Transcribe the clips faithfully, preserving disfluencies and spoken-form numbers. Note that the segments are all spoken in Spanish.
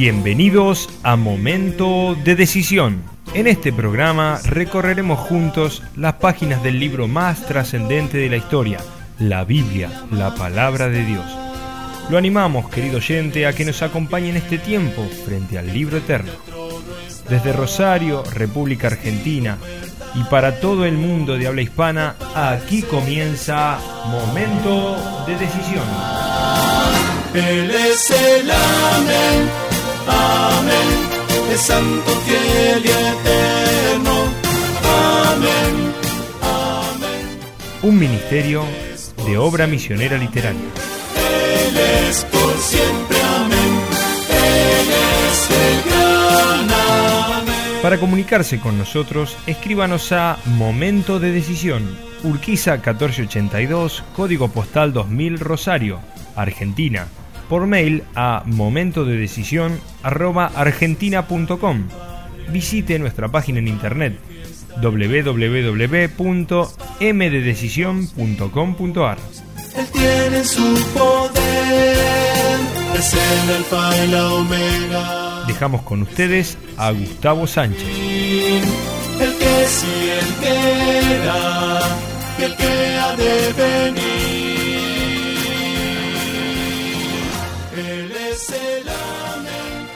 Bienvenidos a Momento de Decisión. En este programa recorreremos juntos las páginas del libro más trascendente de la historia, la Biblia, la Palabra de Dios. Lo animamos, querido oyente, a que nos acompañe en este tiempo frente al libro eterno. Desde Rosario, República Argentina, y para todo el mundo de habla hispana, aquí comienza Momento de Decisión. Él es el amén, amén, es santo, fiel y eterno, amén, amén. Un ministerio de obra misionera literaria. Él es por siempre, amén, Él es el gran amén. Para comunicarse con nosotros, escríbanos a Momento de Decisión, Urquiza catorce ochenta y dos, código postal dos mil, Rosario, Argentina. Por mail a momentodedecisión arroba argentina punto com. Visite nuestra página en internet doble u doble u doble u punto m de decisión punto com punto a r. Él tiene su poder, es el alfa y la omega. Dejamos con ustedes a Gustavo Sánchez. El que sí, el que era, y el que ha de venir. Él es el amén,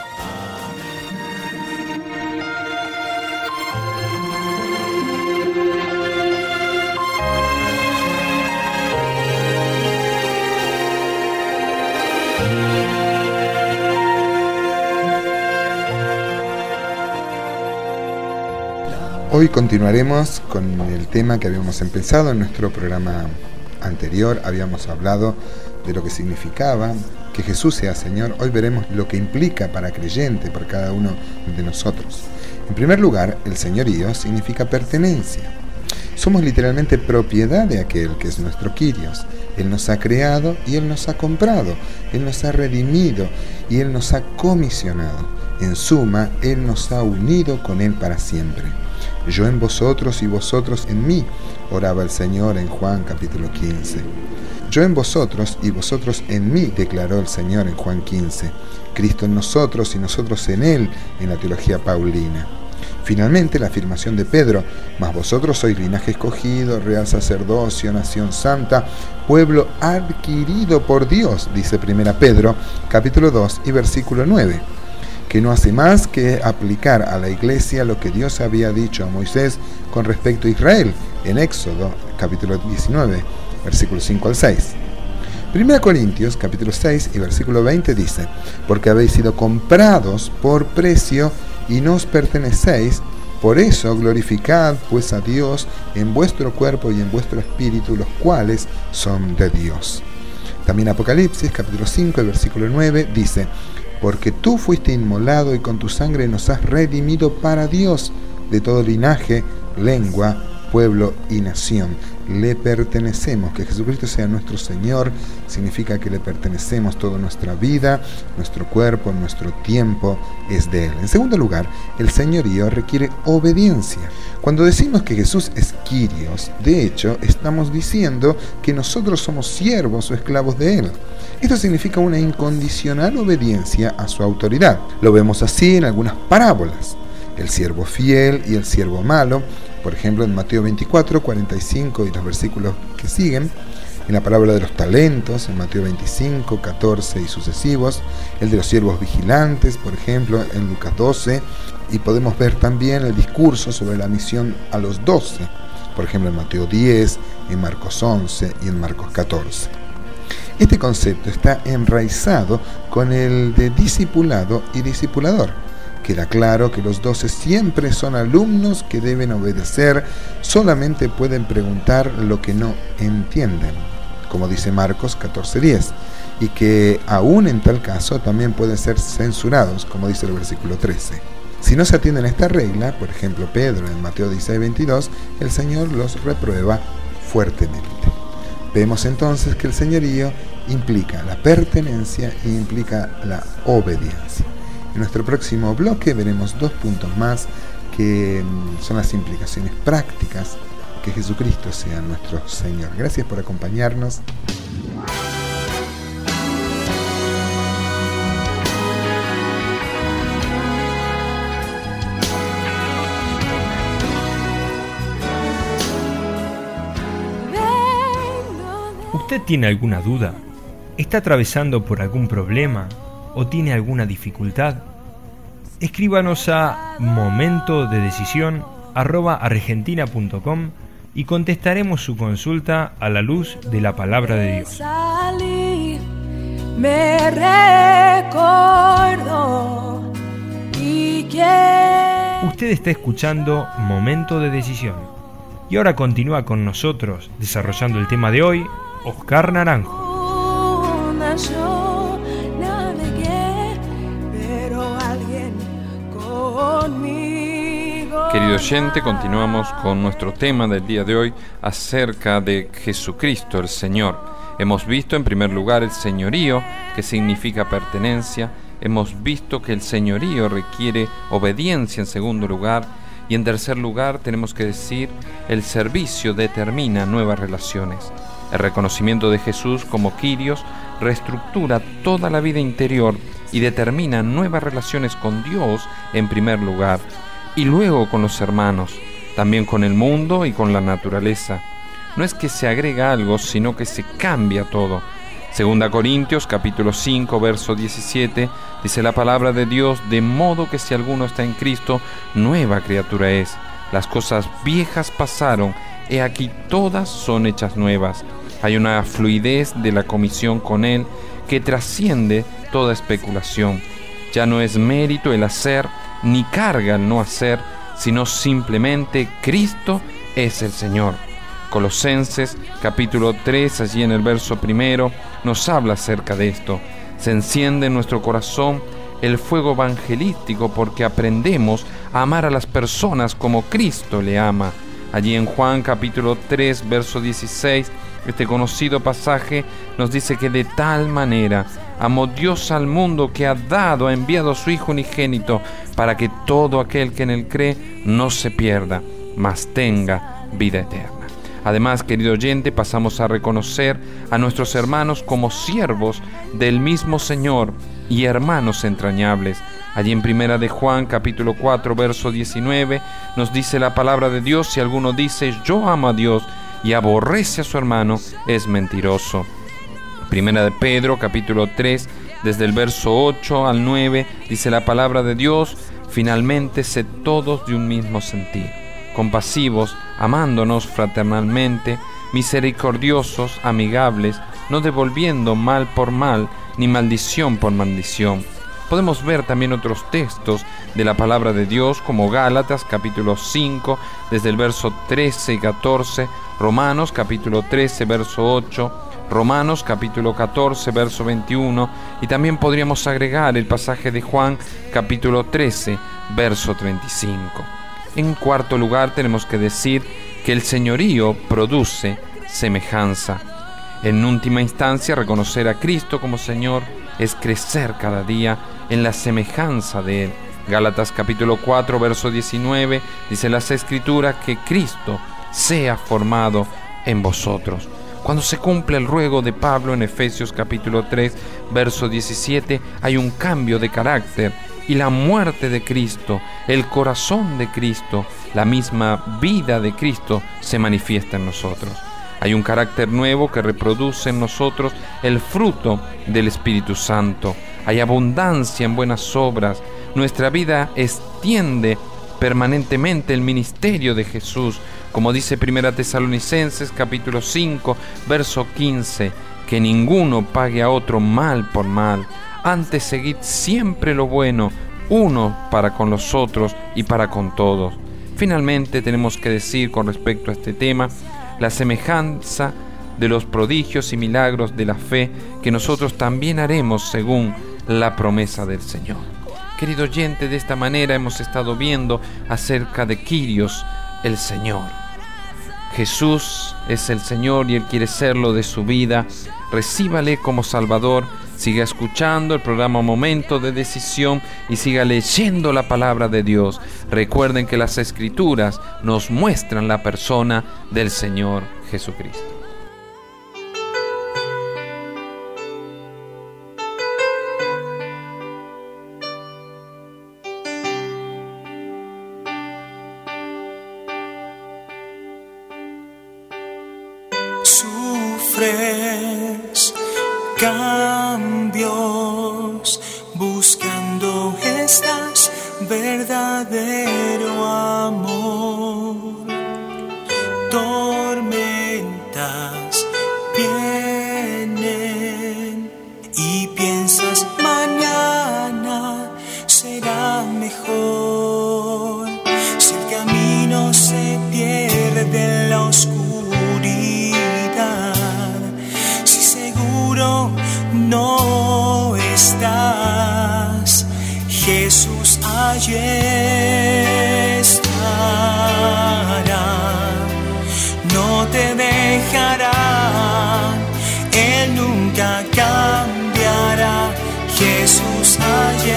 Hoy continuaremos con el tema que habíamos empezado en nuestro programa anterior. Habíamos hablado de lo que significaba que Jesús sea Señor. Hoy veremos lo que implica para creyente, para cada uno de nosotros. En primer lugar, el señorío significa pertenencia. Somos literalmente propiedad de aquel que es nuestro Kyrios. Él nos ha creado y Él nos ha comprado. Él nos ha redimido y Él nos ha comisionado. En suma, Él nos ha unido con Él para siempre. Yo en vosotros y vosotros en mí, oraba el Señor en Juan capítulo quince. Yo en vosotros y vosotros en mí, declaró el Señor en Juan quince. Cristo en nosotros y nosotros en Él, en la teología paulina. Finalmente, la afirmación de Pedro, mas vosotros sois linaje escogido, real sacerdocio, nación santa, pueblo adquirido por Dios, dice primera Pedro, capítulo dos y versículo nueve. Que no hace más que aplicar a la iglesia lo que Dios había dicho a Moisés con respecto a Israel, en Éxodo, capítulo diecinueve, versículos cinco al seis. Primera Corintios, capítulo seis y versículo veinte dice, porque habéis sido comprados por precio y no os pertenecéis, por eso glorificad pues a Dios en vuestro cuerpo y en vuestro espíritu, los cuales son de Dios. También Apocalipsis, capítulo cinco y versículo nueve dice, porque tú fuiste inmolado y con tu sangre nos has redimido para Dios de todo linaje, lengua, pueblo y nación. Le pertenecemos. Que Jesucristo sea nuestro Señor significa que le pertenecemos. Toda nuestra vida, nuestro cuerpo, nuestro tiempo es de Él. En segundo lugar, el señorío requiere obediencia. Cuando decimos que Jesús es Kyrios, de hecho, estamos diciendo que nosotros somos siervos o esclavos de Él. Esto significa una incondicional obediencia a su autoridad. Lo vemos así en algunas parábolas. El siervo fiel y el siervo malo, por ejemplo en Mateo veinticuatro, cuarenta y cinco y los versículos que siguen, en la parábola de los talentos, en Mateo veinticinco, catorce y sucesivos, el de los siervos vigilantes, por ejemplo, en Lucas doce, y podemos ver también el discurso sobre la misión a los doce, por ejemplo en Mateo diez, en Marcos once y en Marcos catorce. Este concepto está enraizado con el de discipulado y discipulador. Queda claro que los doce siempre son alumnos que deben obedecer, solamente pueden preguntar lo que no entienden, como dice Marcos catorce diez, y que aún en tal caso también pueden ser censurados, como dice el versículo trece. Si no se atienden a esta regla, por ejemplo Pedro en Mateo dieciséis veintidós, el Señor los reprueba fuertemente. Vemos entonces que el señorío implica la pertenencia e implica la obediencia. En nuestro próximo bloque veremos dos puntos más que son las implicaciones prácticas que Jesucristo sea nuestro Señor. Gracias por acompañarnos. ¿Usted tiene alguna duda? ¿Está atravesando por algún problema o tiene alguna dificultad? Escríbanos a momento de decisión arroba argentina punto com y contestaremos su consulta a la luz de la palabra de Dios. Me recuerdo y quiero. Usted está escuchando Momento de Decisión. Y ahora continúa con nosotros, desarrollando el tema de hoy, Oscar Naranjo. Yo navegué, pero alguien conmigo. Querido oyente, continuamos con nuestro tema del día de hoy acerca de Jesucristo el Señor. Hemos visto en primer lugar el señorío, que significa pertenencia. Hemos visto que el señorío requiere obediencia en segundo lugar. Y en tercer lugar tenemos que decir, el servicio determina nuevas relaciones. El reconocimiento de Jesús como Kyrios reestructura toda la vida interior y determina nuevas relaciones con Dios en primer lugar, y luego con los hermanos, también con el mundo y con la naturaleza. No es que se agrega algo, sino que se cambia todo. Segunda Corintios capítulo cinco, verso diecisiete, dice la palabra de Dios: de modo que si alguno está en Cristo, nueva criatura es. Las cosas viejas pasaron, he aquí todas son hechas nuevas. Hay una fluidez de la comisión con Él que trasciende toda especulación. Ya no es mérito el hacer, ni carga el no hacer, sino simplemente Cristo es el Señor. Colosenses capítulo tres, allí en el verso primero, nos habla acerca de esto. Se enciende en nuestro corazón el fuego evangelístico porque aprendemos a amar a las personas como Cristo le ama. Allí en Juan capítulo tres, verso dieciséis, este conocido pasaje nos dice que de tal manera amó Dios al mundo que ha dado, ha enviado a su Hijo unigénito, para que todo aquel que en él cree no se pierda, mas tenga vida eterna. Además, querido oyente, pasamos a reconocer a nuestros hermanos como siervos del mismo Señor y hermanos entrañables. Allí en Primera de Juan, capítulo cuatro, verso diecinueve, nos dice la palabra de Dios: si alguno dice yo amo a Dios y aborrece a su hermano, es mentiroso. Primera de Pedro, capítulo tres, desde el verso ocho al nueve, dice la palabra de Dios: finalmente sed todos de un mismo sentir, compasivos, amándonos fraternalmente, misericordiosos, amigables, no devolviendo mal por mal, ni maldición por maldición. Podemos ver también otros textos de la palabra de Dios, como Gálatas capítulo cinco, desde el verso trece y catorce, Romanos capítulo trece, verso ocho, Romanos capítulo catorce, verso veintiuno, y también podríamos agregar el pasaje de Juan capítulo trece, verso treinta y cinco. En cuarto lugar, tenemos que decir que el señorío produce semejanza. En última instancia, reconocer a Cristo como Señor es crecer cada día en la semejanza de Él. Gálatas capítulo cuatro, verso diecinueve, dice las Escrituras que Cristo sea formado en vosotros. Cuando se cumple el ruego de Pablo en Efesios capítulo tres, verso diecisiete, hay un cambio de carácter y la muerte de Cristo, el corazón de Cristo, la misma vida de Cristo se manifiesta en nosotros. Hay un carácter nuevo que reproduce en nosotros el fruto del Espíritu Santo. Hay abundancia en buenas obras. Nuestra vida extiende permanentemente el ministerio de Jesús. Como dice Primera Tesalonicenses capítulo cinco, verso quince, que ninguno pague a otro mal por mal. Antes seguid siempre lo bueno, uno para con los otros y para con todos. Finalmente tenemos que decir con respecto a este tema, la semejanza de los prodigios y milagros de la fe que nosotros también haremos según la promesa del Señor. Querido oyente, de esta manera hemos estado viendo acerca de Kyrios, el Señor. Jesús es el Señor y Él quiere serlo de su vida. Recíbale como Salvador. Siga escuchando el programa Momento de Decisión y siga leyendo la palabra de Dios. Recuerden que las Escrituras nos muestran la persona del Señor Jesucristo. Su sufres cambios, buscando estás verdadero amor. Tormentas vienen y piensas mañana será mejor. Si el camino se pierde en la oscuridad, si seguro no estás, Jesús allí estará. No te dejará, Él nunca cambiará. Jesús allí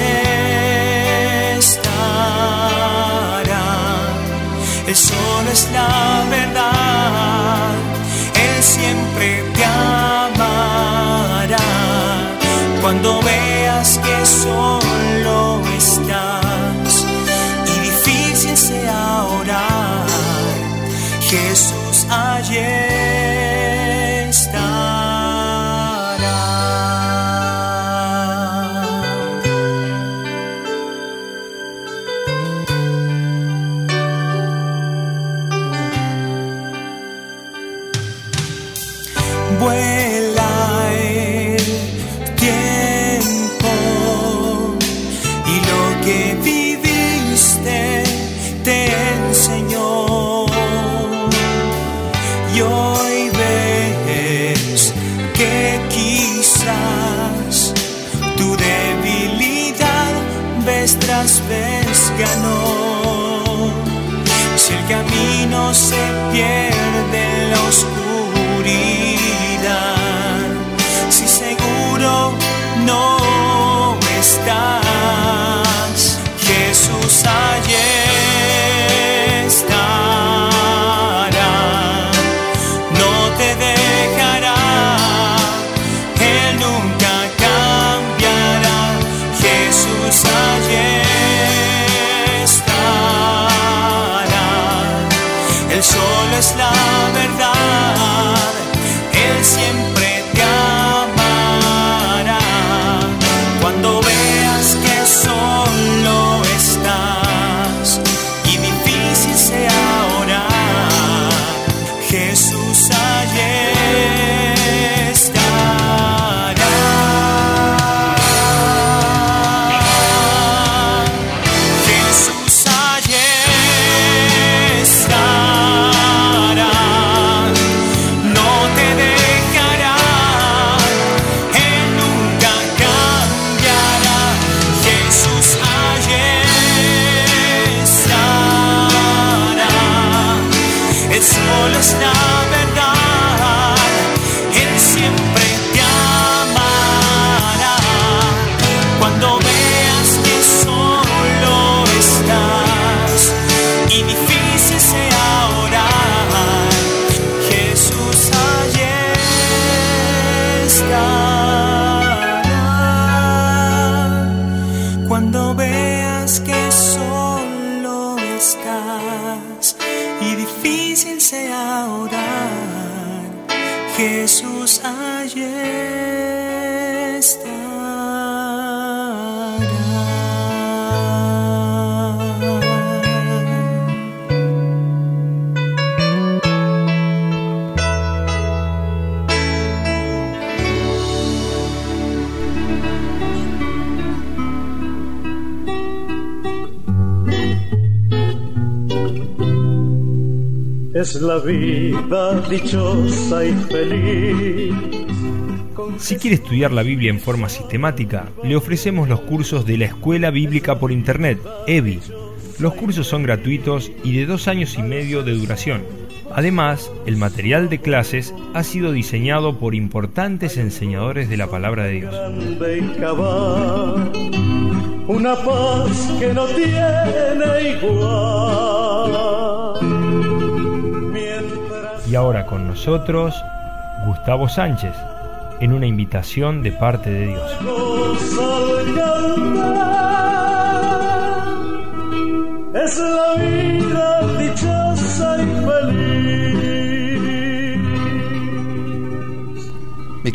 estará. Él solo es la verdad, Él siempre te amará. Cuando veas que solo estás y difícil sea orar, Jesús allí estará. Vuela el tiempo y lo que viviste te enseñó. Y hoy ves que quizás tu debilidad vez tras vez ganó. Si el camino se pierde en la oscuridad, si seguro no estás, Jesús allí estará. No te dejará, Él nunca cambiará. Jesús allí estará. Él solo es la verdad, Él siempre te amará. Cuando veas que solo estás y difícil sea orar, Jesús allí estará. Jesús allí estará. No te dejará, Él nunca cambiará. Jesús allí estará. Él solo es la verdad, Él siempre te amará. Cuando veas que solo estás y difícil sea orar, Jesús allí estará. Cuando veas que solo estás y difícil sea orar, Jesús allí estará. Es la vida dichosa y feliz. Si quiere estudiar la Biblia en forma sistemática, le ofrecemos los cursos de la Escuela Bíblica por Internet, E B I. Los cursos son gratuitos y de dos años y medio de duración. Además, el material de clases ha sido diseñado por importantes enseñadores de la Palabra de Dios. Una paz que no tiene igual. Y ahora con nosotros, Gustavo Sánchez, en una invitación de parte de Dios. Es la vida dichosa y feliz.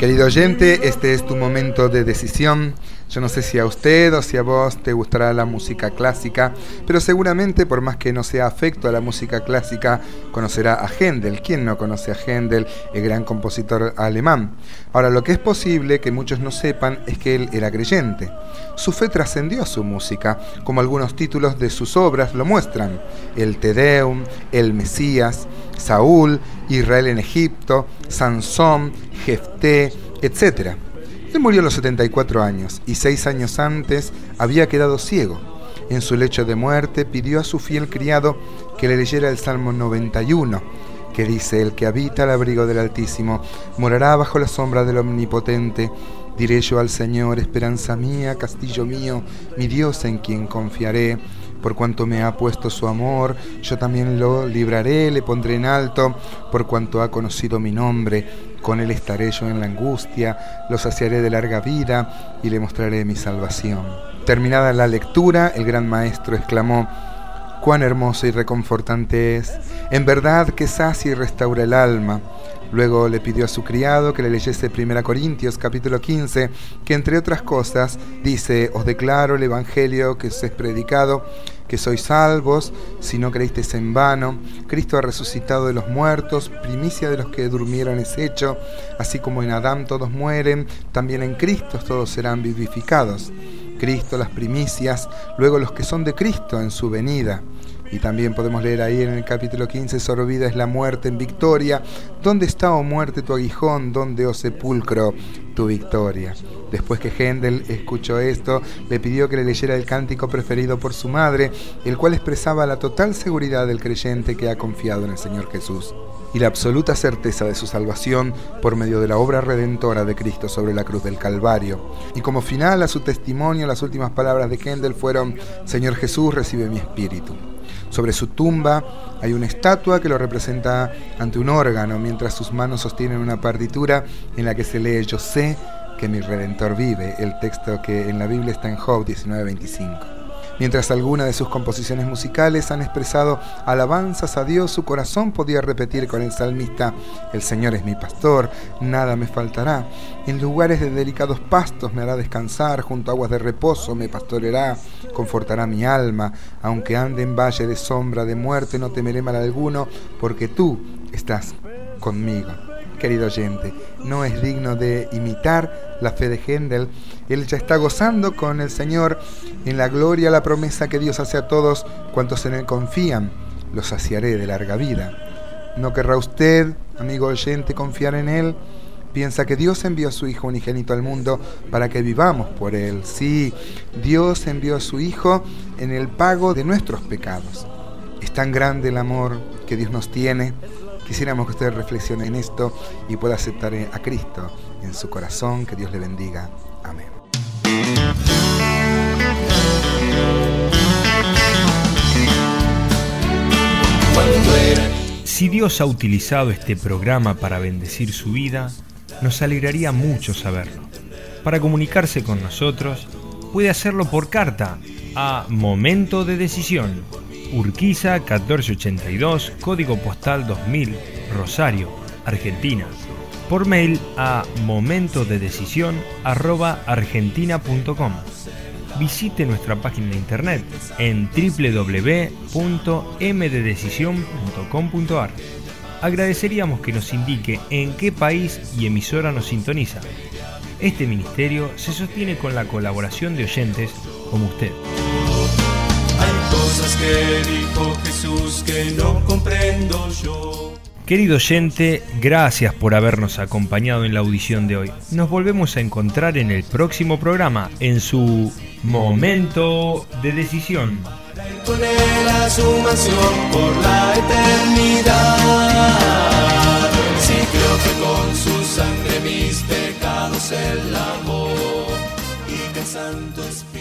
Querido oyente, este es tu momento de decisión. Yo no sé si a usted o si a vos te gustará la música clásica, pero seguramente, por más que no sea afecto a la música clásica, conocerá a Händel. ¿Quién no conoce a Händel, el gran compositor alemán? Ahora, lo que es posible que muchos no sepan es que él era creyente. Su fe trascendió a su música, como algunos títulos de sus obras lo muestran: el Te Deum, el Mesías, Saúl, Israel en Egipto, Sansón, Jefté, etcétera. Él murió a los setenta y cuatro años y seis años antes había quedado ciego. En su lecho de muerte pidió a su fiel criado que le leyera el Salmo noventa y uno, que dice: el que habita al abrigo del Altísimo morará bajo la sombra del Omnipotente. Diré yo al Señor, esperanza mía, castillo mío, mi Dios en quien confiaré. Por cuanto me ha puesto su amor, yo también lo libraré, le pondré en alto. Por cuanto ha conocido mi nombre, con él estaré yo en la angustia, lo saciaré de larga vida y le mostraré mi salvación. Terminada la lectura, el gran maestro exclamó: cuán hermoso y reconfortante es, en verdad que sacia y restaura el alma. Luego le pidió a su criado que le leyese primera Corintios capítulo quince, que entre otras cosas dice: os declaro el evangelio que os es predicado, que sois salvos si no creísteis en vano. Cristo ha resucitado de los muertos, primicia de los que durmieron es hecho. Así como en Adán todos mueren, también en Cristo todos serán vivificados. Cristo las primicias, luego los que son de Cristo en su venida. Y también podemos leer ahí en el capítulo quince: sorbida es la muerte en victoria. ¿Dónde está, oh muerte, tu aguijón? ¿Dónde, oh sepulcro, tu victoria? Después que Händel escuchó esto, le pidió que le leyera el cántico preferido por su madre, el cual expresaba la total seguridad del creyente que ha confiado en el Señor Jesús y la absoluta certeza de su salvación por medio de la obra redentora de Cristo sobre la cruz del Calvario. Y como final a su testimonio, las últimas palabras de Händel fueron: Señor Jesús, recibe mi espíritu. Sobre su tumba hay una estatua que lo representa ante un órgano, mientras sus manos sostienen una partitura en la que se lee: yo sé que mi Redentor vive, el texto que en la Biblia está en Job diecinueve veinticinco. Mientras algunas de sus composiciones musicales han expresado alabanzas a Dios, su corazón podía repetir con el salmista: el Señor es mi pastor, nada me faltará. En lugares de delicados pastos me hará descansar, junto a aguas de reposo me pastoreará, confortará mi alma. Aunque ande en valle de sombra de muerte, no temeré mal alguno, porque tú estás conmigo. Querido oyente, no es digno de imitar la fe de Händel. Él ya está gozando con el Señor en la gloria, la promesa que Dios hace a todos cuantos en Él confían: los saciaré de larga vida. ¿No querrá usted, amigo oyente, confiar en Él? Piensa que Dios envió a su Hijo unigénito al mundo para que vivamos por Él. Sí, Dios envió a su Hijo en el pago de nuestros pecados. Es tan grande el amor que Dios nos tiene. Quisiéramos que usted reflexione en esto y pueda aceptar a Cristo en su corazón. Que Dios le bendiga. Amén. Si Dios ha utilizado este programa para bendecir su vida, nos alegraría mucho saberlo. Para comunicarse con nosotros, puede hacerlo por carta a Momento de Decisión, Urquiza catorce ochenta y dos, código postal dos mil, Rosario, Argentina. Por mail a momentodedecisión arroba argentina punto com. Visite nuestra página de internet en doble u doble u doble u punto m de decisión punto com punto a r. Agradeceríamos que nos indique en qué país y emisora nos sintoniza. Este ministerio se sostiene con la colaboración de oyentes como usted. Hay cosas que dijo Jesús que no comprendo yo. Querido oyente, gracias por habernos acompañado en la audición de hoy. Nos volvemos a encontrar en el próximo programa, en su Momento de Decisión. Con él a su mansión por la eternidad. Sí, creo que con su sangre mis pecados él lavó y que el Santo Espíritu